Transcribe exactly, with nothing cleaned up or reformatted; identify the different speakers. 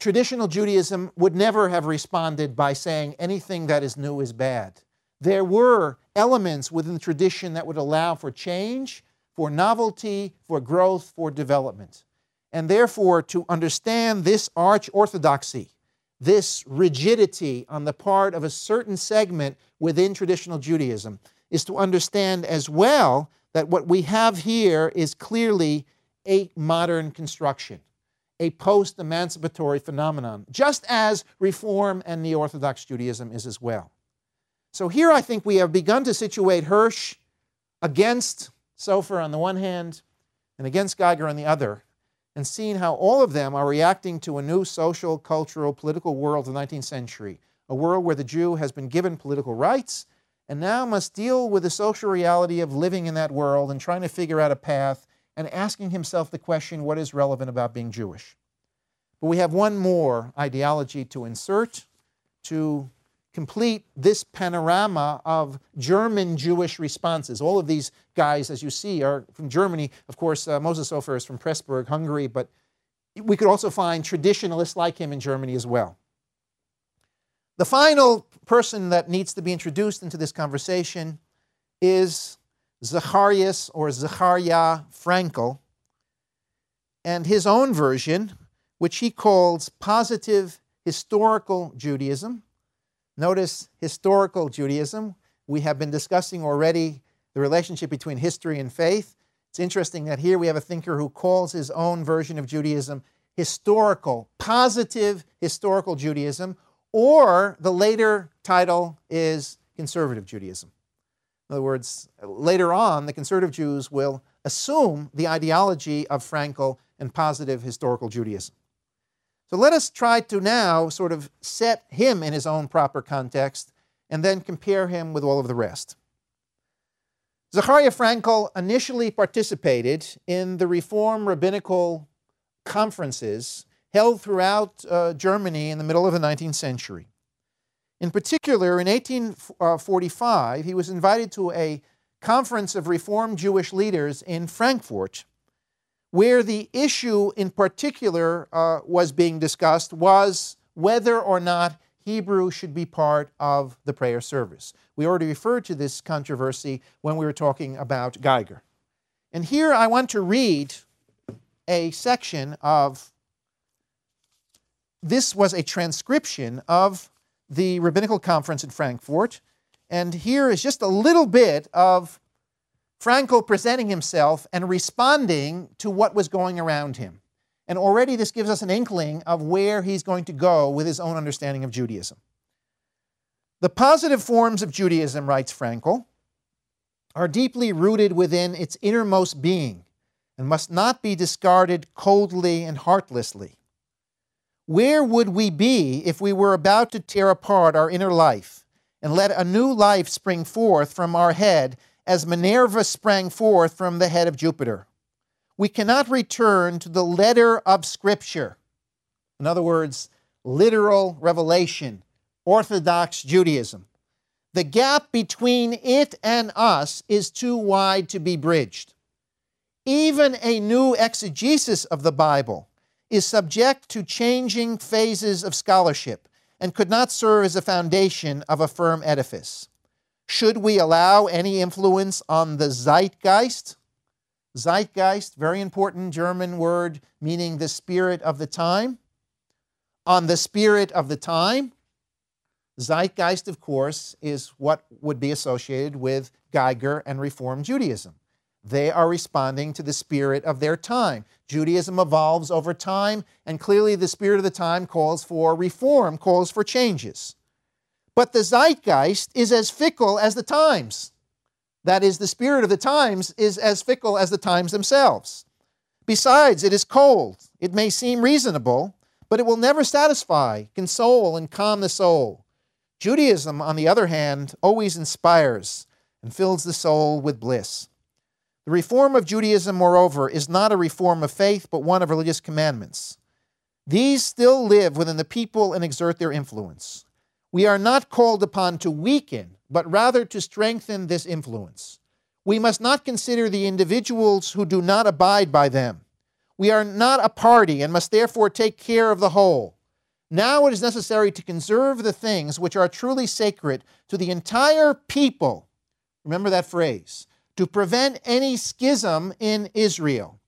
Speaker 1: traditional Judaism would never have responded by saying anything that is new is bad. There were elements within the tradition that would allow for change, for novelty, for growth, for development. And therefore, to understand this arch orthodoxy, this rigidity on the part of a certain segment within traditional Judaism, is to understand as well that what we have here is clearly a modern construction, a post-emancipatory phenomenon, just as Reform and Neo-Orthodox Judaism is as well. So here I think we have begun to situate Hirsch against Sofer on the one hand and against Geiger on the other, and seeing how all of them are reacting to a new social, cultural, political world of the nineteenth century, a world where the Jew has been given political rights and now must deal with the social reality of living in that world and trying to figure out a path and asking himself the question, what is relevant about being Jewish? But we have one more ideology to insert to complete this panorama of German Jewish responses. All of these guys, as you see, are from Germany. Of course, uh, Moses Sofer is from Pressburg, Hungary, but we could also find traditionalists like him in Germany as well. The final person that needs to be introduced into this conversation is Zacharias or Zachariah Frankel, and his own version, which he calls positive historical Judaism. Notice historical Judaism. We have been discussing already the relationship between history and faith. It's interesting that here we have a thinker who calls his own version of Judaism historical, positive historical Judaism, or the later title is conservative Judaism. In other words, later on, the conservative Jews will assume the ideology of Frankel and positive historical Judaism. So let us try to now sort of set him in his own proper context and then compare him with all of the rest. Zachariah Frankel initially participated in the Reform rabbinical conferences held throughout uh, Germany in the middle of the nineteenth century. In particular, in eighteen forty-five, he was invited to a conference of Reform Jewish leaders in Frankfurt, where the issue in particular uh, was being discussed was whether or not Hebrew should be part of the prayer service. We already referred to this controversy when we were talking about Geiger. And here I want to read a section of, this was a transcription of the rabbinical conference in Frankfurt, and here is just a little bit of Frankel presenting himself and responding to what was going around him. And already this gives us an inkling of where he's going to go with his own understanding of Judaism. The positive forms of Judaism, writes Frankel, are deeply rooted within its innermost being and must not be discarded coldly and heartlessly. Where would we be if we were about to tear apart our inner life and let a new life spring forth from our head as Minerva sprang forth from the head of Jupiter? We cannot return to the letter of Scripture. In other words, literal revelation, Orthodox Judaism. The gap between it and us is too wide to be bridged. Even a new exegesis of the Bible is subject to changing phases of scholarship and could not serve as a foundation of a firm edifice. Should we allow any influence on the Zeitgeist? Zeitgeist, very important German word meaning the spirit of the time. On the spirit of the time, Zeitgeist, of course, is what would be associated with Geiger and Reform Judaism. They are responding to the spirit of their time. Judaism evolves over time, and clearly the spirit of the time calls for reform, calls for changes. But the Zeitgeist is as fickle as the times. That is, the spirit of the times is as fickle as the times themselves. Besides, it is cold. It may seem reasonable, but it will never satisfy, console, and calm the soul. Judaism, on the other hand, always inspires and fills the soul with bliss. The reform of Judaism, moreover, is not a reform of faith, but one of religious commandments. These still live within the people and exert their influence. We are not called upon to weaken, but rather to strengthen this influence. We must not consider the individuals who do not abide by them. We are not a party and must therefore take care of the whole. Now it is necessary to conserve the things which are truly sacred to the entire people. Remember that phrase. To prevent any schism in Israel.